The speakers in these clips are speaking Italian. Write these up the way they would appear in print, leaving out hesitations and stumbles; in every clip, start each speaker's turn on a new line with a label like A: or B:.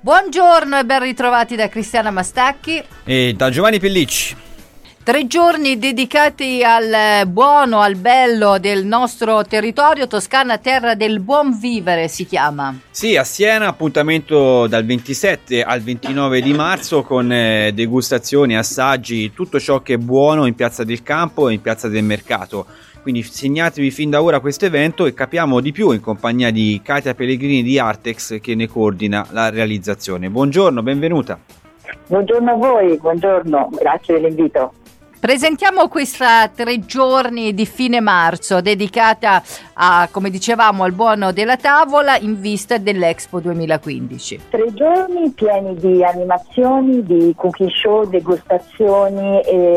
A: Buongiorno e ben ritrovati da Cristiana Mastacchi
B: e da Giovanni Pellicci.
A: 3 giorni dedicati al buono, al bello del nostro territorio. Toscana terra del buon vivere si chiama.
B: Sì, a Siena appuntamento dal 27 al 29 di marzo con degustazioni, assaggi, tutto ciò che è buono in Piazza del Campo e in Piazza del Mercato. Quindi segnatevi fin da ora questo evento e capiamo di più in compagnia di Katia Pellegrini di Artex, che ne coordina la realizzazione. Buongiorno, benvenuta.
C: Buongiorno a voi, buongiorno, grazie dell'invito.
A: Presentiamo questa 3 giorni di fine marzo dedicata a, come dicevamo, al buono della tavola in vista dell'Expo 2015.
C: 3 giorni pieni di animazioni, di cooking show, degustazioni,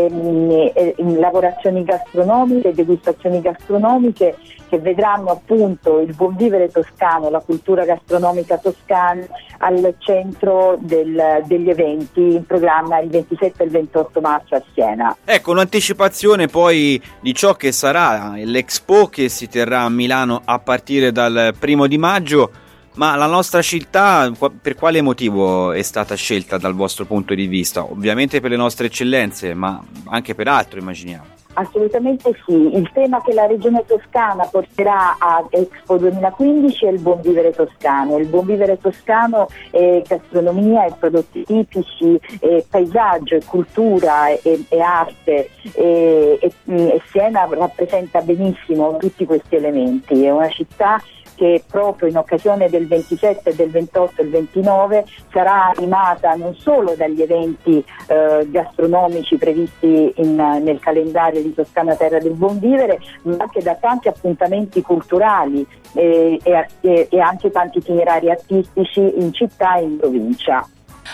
C: lavorazioni gastronomiche, degustazioni gastronomiche che vedranno appunto il buon vivere toscano, la cultura gastronomica toscana al centro degli eventi in programma il 27 e il 28 marzo a Siena.
B: Ecco, un'anticipazione poi di ciò che sarà l'Expo che si terrà a Milano a partire dal 1° di maggio, ma la nostra città per quale motivo è stata scelta dal vostro punto di vista? Ovviamente per le nostre eccellenze, ma anche per altro, immaginiamo.
C: Assolutamente sì, il tema che la regione toscana porterà a Expo 2015 è il buon vivere toscano. Il buon vivere toscano è gastronomia, è prodotti tipici, è paesaggio, è cultura, è arte e Siena rappresenta benissimo tutti questi elementi. È una città che proprio in occasione del 27, del 28 e del 29 sarà animata non solo dagli eventi gastronomici previsti nel calendario di Toscana Terra del Buon Vivere, ma anche da tanti appuntamenti culturali e anche tanti itinerari artistici in città e in provincia.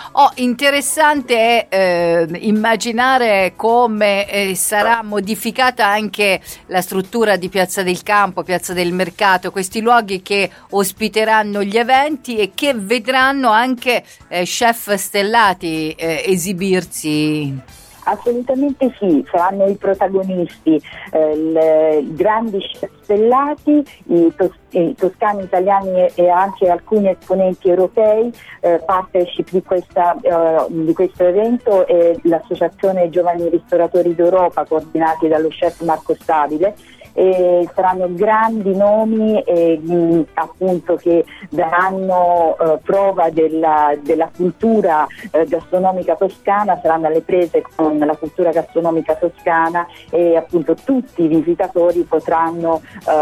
A: Interessante è immaginare come sarà modificata anche la struttura di Piazza del Campo, Piazza del Mercato, questi luoghi che ospiteranno gli eventi e che vedranno anche chef stellati esibirsi.
C: Assolutamente sì, saranno i protagonisti, i grandi chef stellati, i toscani, italiani e anche alcuni esponenti europei. Partnership di questo evento è l'Associazione Giovani Ristoratori d'Europa, coordinati dallo chef Marco Stabile. Saranno grandi nomi appunto che daranno prova della cultura gastronomica toscana, saranno alle prese con la cultura gastronomica toscana e appunto tutti i visitatori potranno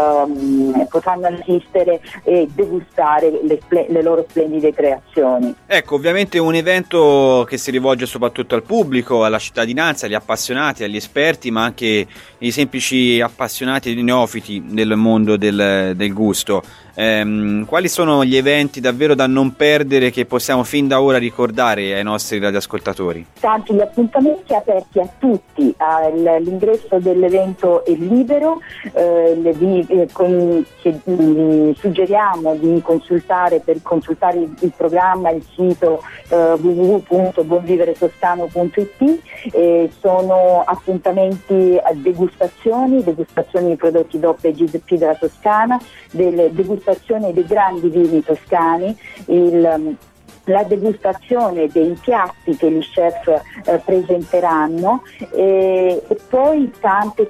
C: assistere e degustare le loro splendide creazioni.
B: Ecco, ovviamente un evento che si rivolge soprattutto al pubblico, alla cittadinanza, agli appassionati, agli esperti, ma anche ai semplici appassionati e neofiti nel mondo del gusto. Quali sono gli eventi davvero da non perdere che possiamo fin da ora ricordare ai nostri radioascoltatori?
C: Tanti gli appuntamenti aperti a tutti, l'ingresso dell'evento è libero, suggeriamo di consultare il programma, il sito www.buonviveretoscano.it. Sono appuntamenti a degustazioni di prodotti DOP e GSP della Toscana, delle degustazioni dei grandi vini toscani, la degustazione dei piatti che gli chef presenteranno e poi tante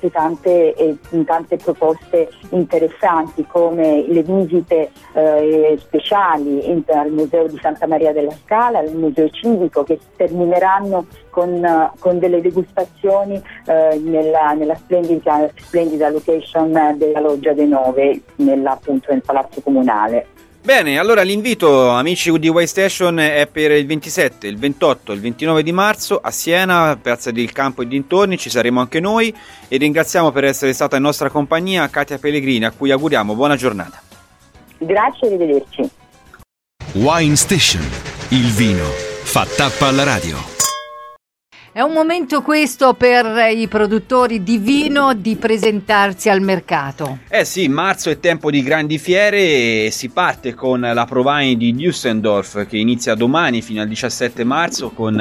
C: proposte interessanti, come le visite speciali al Museo di Santa Maria della Scala, al Museo Civico, che termineranno con delle degustazioni nella splendida location della Loggia dei Nove, nel Palazzo Comunale.
B: Bene, allora l'invito, amici di Way Station, è per il 27, il 28 e il 29 di marzo a Siena, Piazza del Campo e dintorni. Ci saremo anche noi e ringraziamo per essere stata in nostra compagnia Katia Pellegrini, a cui auguriamo buona giornata.
C: Grazie, arrivederci.
D: Wine Station, il vino fa tappa alla radio.
A: È un momento questo per i produttori di vino di presentarsi al mercato.
B: Sì, marzo è tempo di grandi fiere e si parte con la ProWein di Düsseldorf, che inizia domani fino al 17 marzo con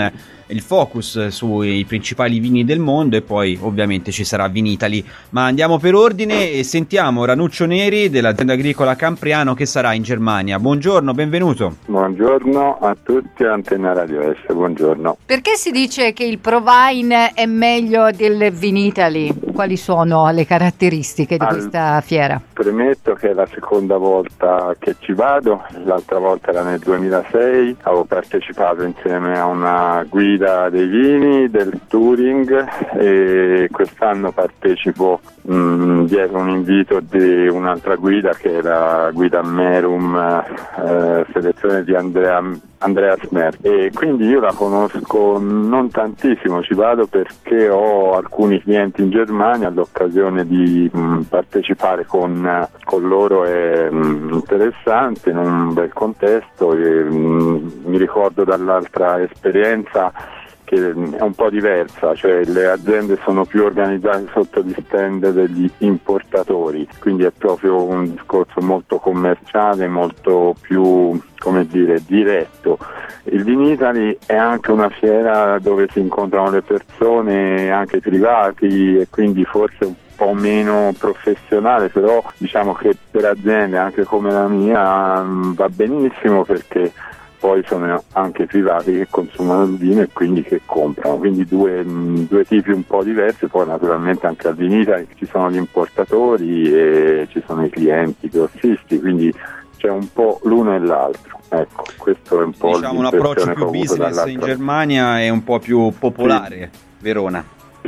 B: il focus sui principali vini del mondo, e poi ovviamente ci sarà Vinitaly. Ma andiamo per ordine e sentiamo Ranuccio Neri dell'azienda agricola Campriano, che sarà in Germania. Buongiorno, benvenuto.
E: Buongiorno a tutti, Antenna Radio S, buongiorno.
A: Perché si dice che il Provine è meglio del Vinitaly? Quali sono le caratteristiche di questa fiera?
E: Premetto che è la seconda volta che ci vado, l'altra volta era nel 2006, avevo partecipato insieme a una guida dei vini del touring e quest'anno partecipo dietro un invito di un'altra guida che è la guida Merum, selezione di Andreas Merck, e quindi io la conosco non tantissimo, ci vado perché ho alcuni clienti in Germania, l'occasione di partecipare con loro è interessante in un bel contesto, e mi ricordo dall'altra esperienza che è un po' diversa, cioè le aziende sono più organizzate sotto gli stand degli importatori, quindi è proprio un discorso molto commerciale, molto più, come dire, diretto. Il Vinitaly è anche una fiera dove si incontrano le persone, anche privati, e quindi forse un po' meno professionale, però diciamo che per aziende anche come la mia va benissimo, perché poi sono anche privati che consumano il vino e quindi che comprano, quindi due tipi un po' diversi. Poi naturalmente anche al Vinitaly ci sono gli importatori e ci sono i clienti, i grossisti, quindi c'è un po' l'uno e l'altro. Ecco, questo è un po'
B: diciamo un approccio più business in Germania e un po' più popolare, sì. Verona.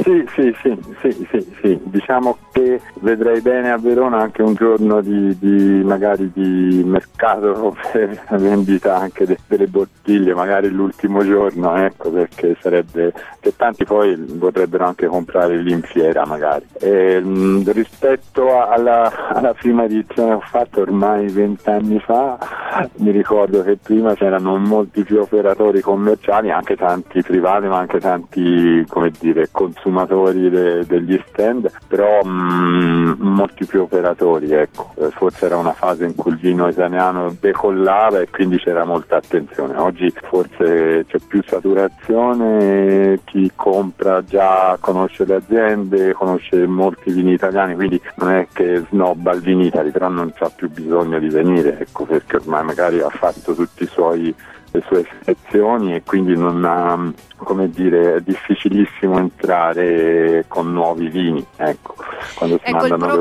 B: Sì,
E: diciamo che vedrei bene a Verona anche un giorno magari di mercato per vendita anche delle bottiglie, magari l'ultimo giorno, ecco, perché sarebbe che tanti poi vorrebbero anche comprare lì in fiera magari. Rispetto alla prima edizione che ho fatto ormai 20 anni fa, mi ricordo che prima c'erano molti più operatori commerciali, anche tanti privati ma anche tanti, come dire, consumatori degli stand, però molti più operatori, ecco. Forse era una fase in cui il vino italiano decollava e quindi c'era molta attenzione. Oggi forse c'è più saturazione, chi compra già conosce le aziende, conosce molti vini italiani, quindi non è che snobba il Vinitaly, però non c'ha più bisogno di venire, ecco, perché ormai magari ha fatto tutti le sue selezioni e quindi non ha, come dire, è difficilissimo entrare con nuovi vini, ecco. Quando si mandano
A: il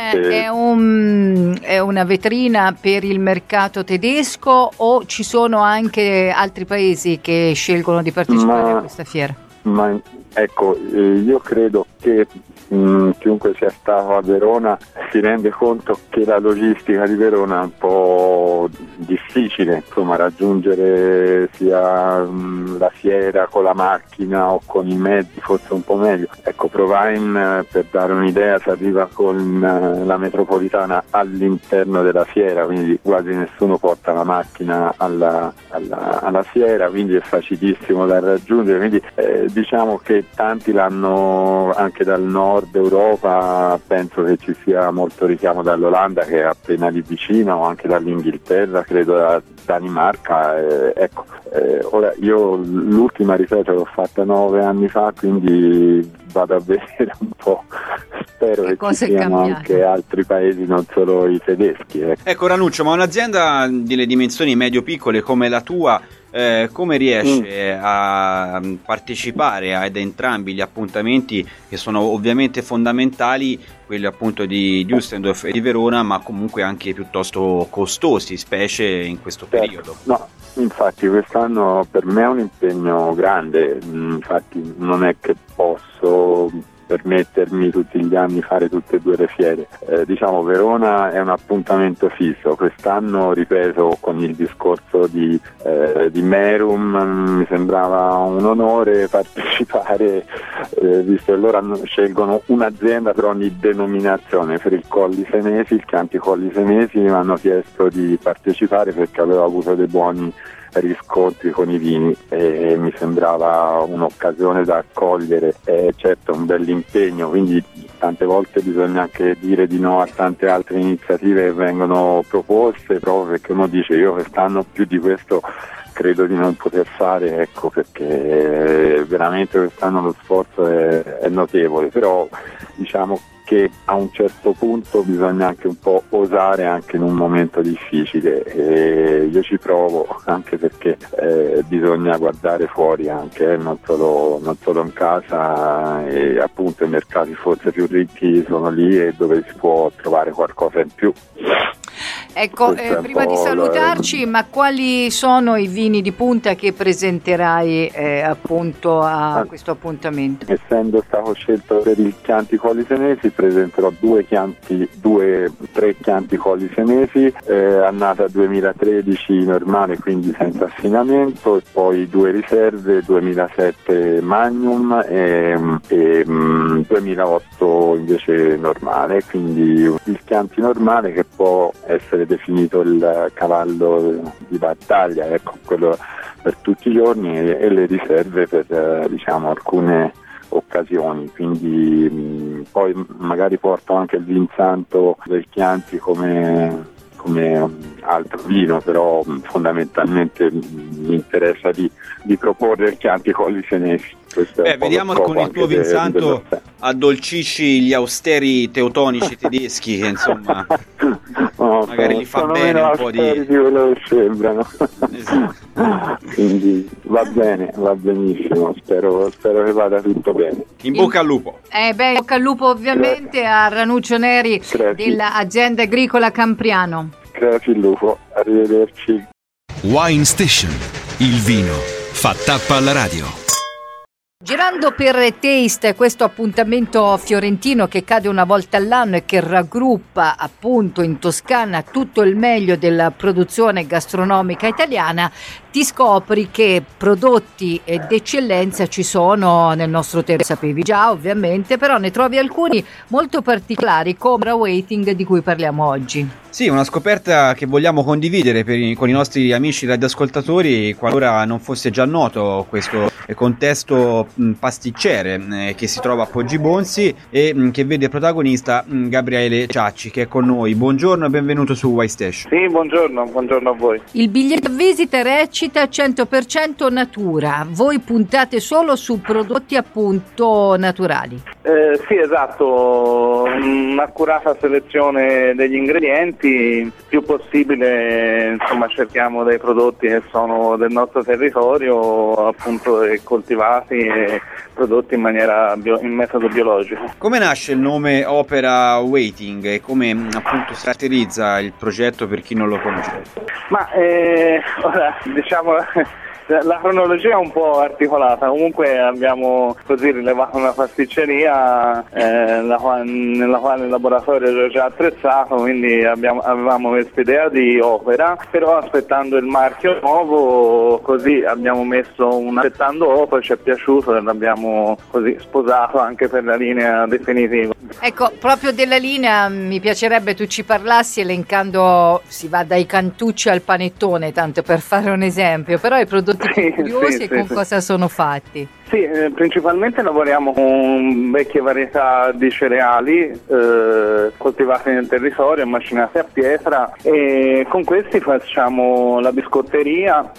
A: Provine è una vetrina per il mercato tedesco, o ci sono anche altri paesi che scelgono di partecipare a questa fiera?
E: Ecco, io credo che chiunque sia stato a Verona si rende conto che la logistica di Verona è un po' difficile, insomma, raggiungere sia la fiera con la macchina o con i mezzi, forse un po' meglio. Ecco, Provine, per dare un'idea, si arriva con la metropolitana all'interno della fiera, quindi quasi nessuno porta la macchina alla fiera, quindi è facilissimo da raggiungere, quindi diciamo che tanti l'hanno anche dal nord Europa, penso che ci sia molto richiamo dall'Olanda che è appena lì vicino, o anche dall'Inghilterra, credo da Danimarca, ecco. Ora io l'ultima, ripeto, l'ho fatta 9 anni fa, quindi vado a vedere un po', spero che ci siano anche altri paesi, non solo i tedeschi.
B: Ecco Ranuccio, ma un'azienda delle dimensioni medio-piccole come la tua, come riesce a partecipare ad entrambi gli appuntamenti, che sono ovviamente fondamentali, quelli appunto di Düsseldorf e di Verona, ma comunque anche piuttosto costosi, specie in questo periodo?
E: No, infatti quest'anno per me è un impegno grande, infatti non è che posso permettermi tutti gli anni fare tutte e due le fiere. Diciamo, Verona è un appuntamento fisso. Quest'anno, ripeto, con il discorso di Merum, mi sembrava un onore partecipare, visto che loro scelgono un'azienda per ogni denominazione. Per il Colli Senesi, il Chianti Colli Senesi, mi hanno chiesto di partecipare perché avevo avuto dei buoni riscontri con i vini e mi sembrava un'occasione da accogliere. Certo, un bell'impegno, quindi tante volte bisogna anche dire di no a tante altre iniziative che vengono proposte, proprio perché uno dice: io quest'anno più di questo credo di non poter fare, ecco, perché veramente quest'anno lo sforzo è notevole, però diciamo che a un certo punto bisogna anche un po' osare anche in un momento difficile, e io ci provo, anche perché bisogna guardare fuori anche, non solo in casa, e appunto i mercati forse più ricchi sono lì e dove si può trovare qualcosa in più.
A: Ecco, prima di salutarci, ma quali sono i vini di punta che presenterai appunto a questo appuntamento?
E: Essendo stato scelto per il Chianti Colli Senesi, presenterò tre Chianti Colli Senesi, annata 2013 normale, quindi senza affinamento, e poi 2 riserve, 2007 Magnum e 2008 invece normale, quindi il Chianti normale che può essere definito il cavallo di battaglia, ecco, quello per tutti i giorni, e le riserve per diciamo alcune occasioni, quindi poi magari porto anche il Vinsanto del Chianti come altro vino, però fondamentalmente mi interessa di proporre il Chianti Colli Senesi.
B: Vediamo con il tuo Vinsanto addolcisci gli austeri teutonici tedeschi, che insomma magari li fa bene un po' di
E: quello che sembrano.
B: Esatto.
E: Quindi va bene, va benissimo, spero che vada tutto bene.
B: In bocca al lupo.
A: In bocca al lupo ovviamente. Grazie. A Ranuccio Neri. Grazie. Dell'Azienda Agricola Campriano.
E: Grazie il lupo, arrivederci.
D: Wine Station, il vino fa tappa alla radio.
A: Girando per Taste, questo appuntamento fiorentino che cade una volta all'anno e che raggruppa appunto in Toscana tutto il meglio della produzione gastronomica italiana, ti scopri che prodotti d'eccellenza ci sono nel nostro territorio. Sapevi già ovviamente, però ne trovi alcuni molto particolari come la Waiting di cui parliamo oggi.
B: Sì, una scoperta che vogliamo condividere con i nostri amici radioascoltatori, qualora non fosse già noto questo contesto pasticcere che si trova a Poggibonsi e che vede protagonista Gabriele Ciacci, che è con noi. Buongiorno e benvenuto su Wine Station.
F: Sì, buongiorno a voi.
A: Il biglietto visita recita 100% natura, voi puntate solo su prodotti appunto naturali.
F: Sì, esatto, un'accurata selezione degli ingredienti, più possibile insomma cerchiamo dei prodotti che sono del nostro territorio, appunto coltivati e prodotti in metodo biologico.
B: Come nasce il nome Opera Waiting e come appunto si caratterizza il progetto per chi non lo conosce?
F: Ma ora diciamo la cronologia è un po' articolata, comunque abbiamo così rilevato una pasticceria nella quale il laboratorio era già attrezzato, quindi avevamo questa idea di Opera, però aspettando il marchio nuovo, così abbiamo messo aspettando Opera, ci è piaciuto e l'abbiamo così sposato anche per la linea definitiva.
A: Ecco, proprio della linea mi piacerebbe tu ci parlassi elencando, si va dai cantucci al panettone, tanto per fare un esempio, però i prodotti più curiosi e con cosa sono fatti?
F: Sì, principalmente lavoriamo con vecchie varietà di cereali coltivate nel territorio, macinate a pietra, e con questi facciamo la biscotteria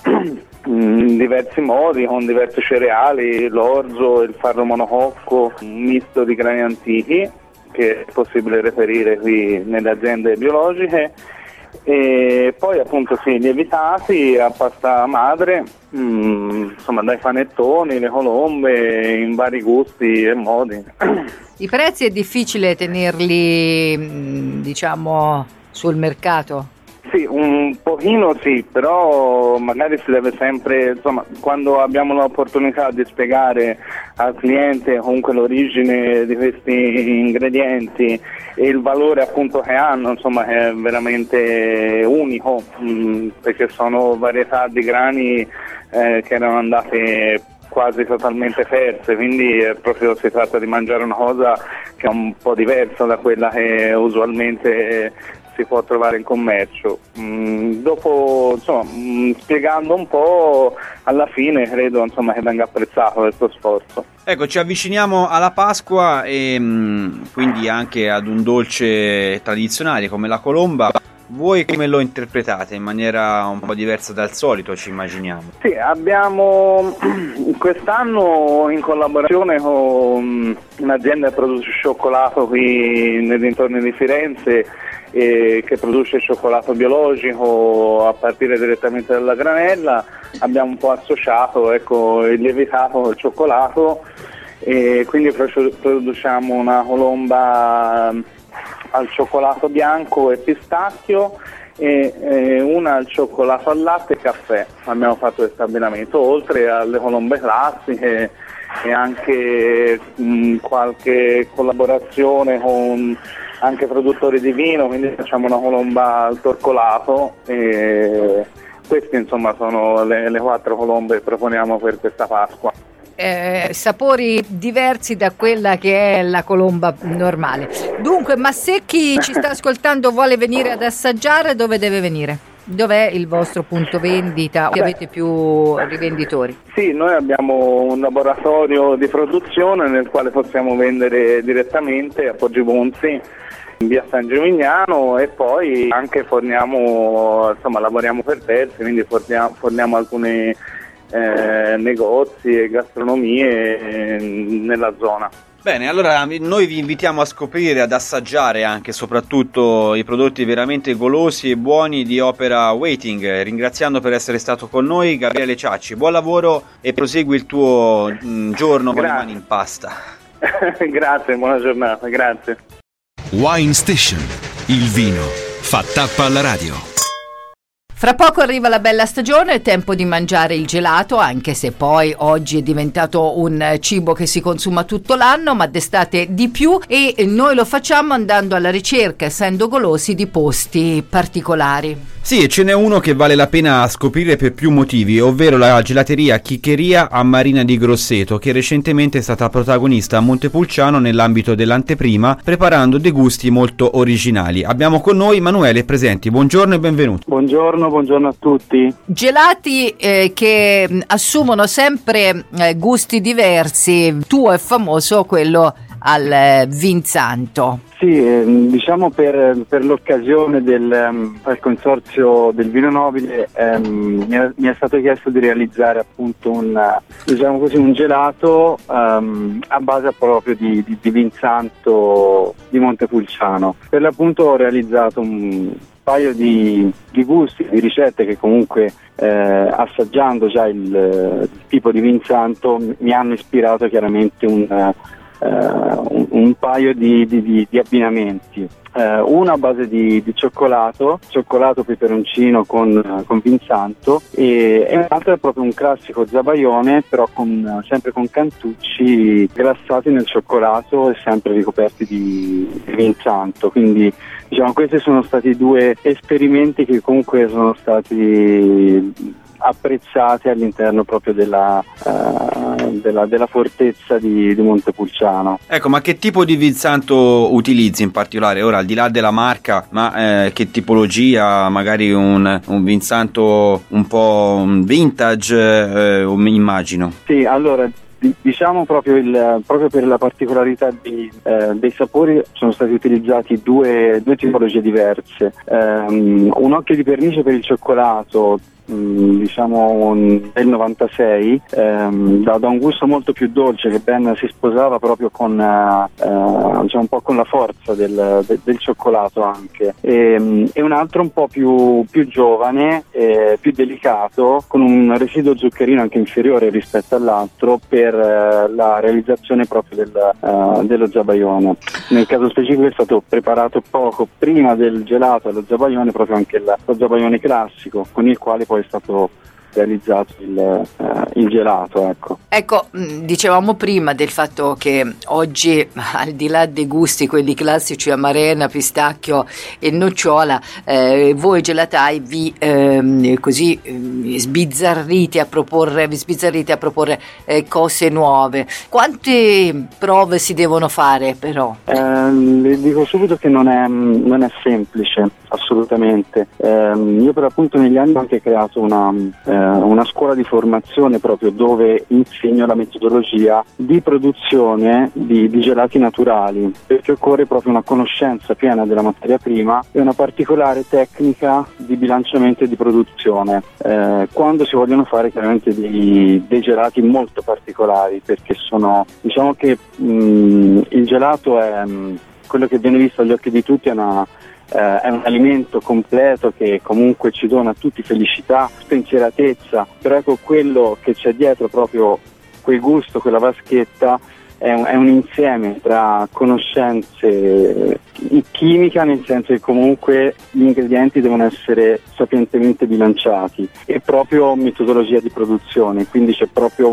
F: in diversi modi, con diversi cereali, l'orzo, il farro monococco, un misto di grani antichi che è possibile reperire qui nelle aziende biologiche, e poi appunto lievitati a pasta madre, insomma dai panettoni, le colombe in vari gusti e modi.
A: I prezzi è difficile tenerli diciamo sul mercato?
F: Sì, un pochino sì, però magari si deve sempre, insomma, quando abbiamo l'opportunità di spiegare al cliente comunque l'origine di questi ingredienti e il valore appunto che hanno, insomma, è veramente unico, perché sono varietà di grani che erano andate quasi totalmente perse, quindi proprio si tratta di mangiare una cosa che è un po' diversa da quella che usualmente si può trovare in commercio. Dopo, insomma, spiegando un po', alla fine credo, insomma, che venga apprezzato questo sforzo.
B: Ecco, ci avviciniamo alla Pasqua e quindi anche ad un dolce tradizionale come la colomba. Voi come lo interpretate? In maniera un po' diversa dal solito, ci immaginiamo.
F: Sì, abbiamo quest'anno in collaborazione con un'azienda che produce cioccolato qui nei dintorni di Firenze, che produce cioccolato biologico a partire direttamente dalla granella, abbiamo un po' associato il lievitato col cioccolato, e quindi produciamo una colomba al cioccolato bianco e pistacchio e una al cioccolato al latte e caffè. Abbiamo fatto questo abbinamento, oltre alle colombe classiche e anche qualche collaborazione con anche produttori di vino, quindi facciamo una colomba al torcolato, e queste insomma sono le 4 colombe che proponiamo per questa Pasqua.
A: Sapori diversi da quella che è la colomba normale. Dunque, ma se chi ci sta ascoltando vuole venire ad assaggiare, dove deve venire? Dov'è il vostro punto vendita? Avete più rivenditori?
F: Sì, noi abbiamo un laboratorio di produzione nel quale possiamo vendere direttamente a Poggibonsi, in via San Gimignano, e poi anche lavoriamo per terzi, quindi forniamo alcuni negozi e gastronomie nella zona.
B: Bene, allora noi vi invitiamo a scoprire, ad assaggiare anche soprattutto i prodotti veramente golosi e buoni di Opera Waiting. Ringraziando per essere stato con noi Gabriele Ciacci, buon lavoro e prosegui il tuo giorno con le mani in pasta.
F: Grazie, buona giornata, grazie.
D: Wine Station, il vino fa tappa alla radio.
A: Fra poco arriva la bella stagione, è tempo di mangiare il gelato, anche se poi oggi è diventato un cibo che si consuma tutto l'anno, ma d'estate di più, e noi lo facciamo andando alla ricerca, essendo golosi, di posti particolari.
B: Sì, e ce n'è uno che vale la pena scoprire per più motivi, ovvero la gelateria Chiccheria a Marina di Grosseto, che recentemente è stata protagonista a Montepulciano nell'ambito dell'anteprima, preparando dei gusti molto originali. Abbiamo con noi Emanuele Presenti, buongiorno e benvenuto.
G: Buongiorno a tutti.
A: Gelati che assumono sempre gusti diversi. Tuo è famoso quello al Vinsanto.
G: Sì, diciamo per l'occasione del consorzio del vino nobile mi è stato chiesto di realizzare appunto un gelato a base proprio di Vinsanto di Montepulciano. Per l'appunto ho realizzato un paio di gusti, di ricette che comunque assaggiando già il tipo di Vinsanto mi hanno ispirato chiaramente un paio di abbinamenti, uno a base di cioccolato peperoncino con Vinsanto, e un altro è proprio un classico zabaione, però sempre con cantucci grassati nel cioccolato e sempre ricoperti di Vinsanto. Quindi diciamo questi sono stati 2 esperimenti che comunque sono stati apprezzati all'interno proprio della fortezza di Montepulciano.
B: Ecco, ma che tipo di Vinsanto utilizzi in particolare? Ora, al di là della marca, ma che tipologia? Magari un Vinsanto un po' vintage, immagino.
G: Sì, allora diciamo proprio per la particolarità dei sapori sono stati utilizzati due tipologie diverse. Un occhio di pernice per il cioccolato, diciamo del 96, da un gusto molto più dolce che ben si sposava proprio con diciamo un po' con la forza del cioccolato anche, e un altro un po' più giovane, più delicato, con un residuo zuccherino anche inferiore rispetto all'altro per la realizzazione proprio dello zabaione. Nel caso specifico è stato preparato poco prima del gelato allo zabaione proprio anche lo zabaione classico, con il quale poi è stato realizzato il gelato.
A: Ecco, dicevamo prima del fatto che oggi, al di là dei gusti quelli classici, amarena, pistacchio e nocciola, voi gelatai vi sbizzarrite a proporre cose nuove. Quante prove si devono fare però?
G: Le dico subito che non è semplice, assolutamente. Io per appunto negli anni ho anche creato una una scuola di formazione proprio dove insegno la metodologia di produzione di gelati naturali, perché occorre proprio una conoscenza piena della materia prima e una particolare tecnica di bilanciamento e di produzione quando si vogliono fare chiaramente dei gelati molto particolari, perché diciamo che il gelato è quello che viene visto agli occhi di tutti, è un alimento completo che comunque ci dona a tutti felicità, spensieratezza, però ecco, quello che c'è dietro, proprio quel gusto, quella vaschetta, è un insieme tra conoscenze chimica, nel senso che comunque gli ingredienti devono essere sapientemente bilanciati, e proprio metodologia di produzione, quindi c'è proprio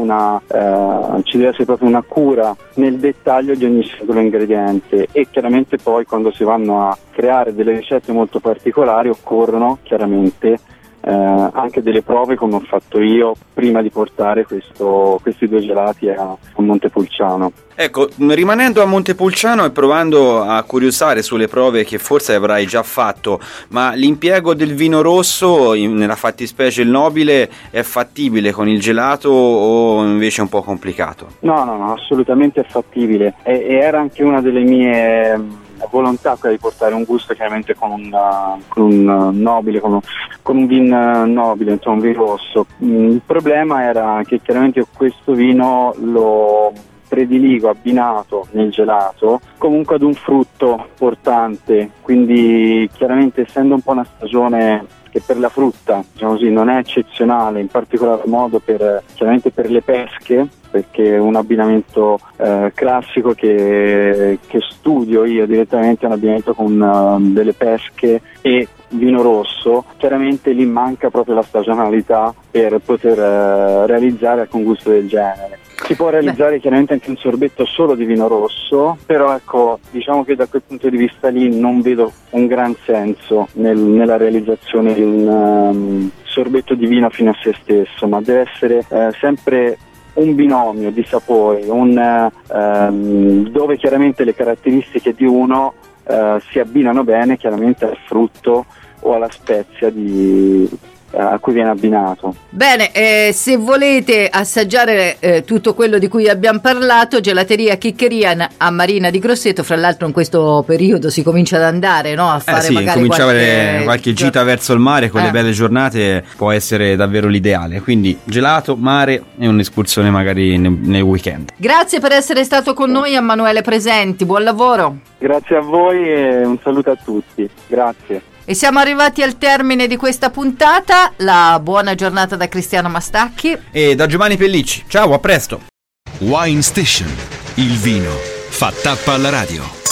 G: ci deve essere proprio una cura nel dettaglio di ogni singolo ingrediente, e chiaramente poi quando si vanno a creare delle ricette molto particolari occorrono chiaramente anche delle prove, come ho fatto io prima di portare questi 2 gelati a Montepulciano.
B: Ecco, rimanendo a Montepulciano e provando a curiosare sulle prove che forse avrai già fatto, ma l'impiego del vino rosso, nella fattispecie il nobile, è fattibile con il gelato o invece è un po' complicato?
G: No, assolutamente è fattibile, e era anche una delle mie volontà, quella di portare un gusto chiaramente con un nobile, con un vino nobile, insomma un vino rosso. Il problema era che chiaramente questo vino lo prediligo abbinato nel gelato comunque ad un frutto portante, quindi chiaramente essendo un po' una stagione che per la frutta, diciamo così, non è eccezionale, in particolar modo chiaramente per le pesche, perché è un abbinamento classico che studio io direttamente, è un abbinamento con delle pesche e vino rosso. Chiaramente lì manca proprio la stagionalità per poter realizzare un gusto del genere. Si può realizzare chiaramente anche un sorbetto solo di vino rosso, però ecco, diciamo che da quel punto di vista lì non vedo un gran senso nella realizzazione di un sorbetto di vino fino a se stesso, ma deve essere sempre un binomio di sapori, dove chiaramente le caratteristiche di uno si abbinano bene chiaramente al frutto o alla spezia a cui viene abbinato.
A: Bene, se volete assaggiare tutto quello di cui abbiamo parlato, Gelateria Chiccheria a Marina di Grosseto. Fra l'altro in questo periodo si comincia ad andare, no? A fare magari
B: qualche gita verso il mare con le belle giornate, può essere davvero l'ideale, quindi gelato, mare e un'escursione magari nel weekend.
A: Grazie per essere stato con noi, Emanuele Presenti, buon lavoro.
G: Grazie a voi e un saluto a tutti, grazie.
A: E siamo arrivati al termine di questa puntata. La buona giornata da Cristiano Mastacchi
B: e da Giovanni Pellicci. Ciao, a presto.
D: Wine Station, il vino fa tappa alla radio.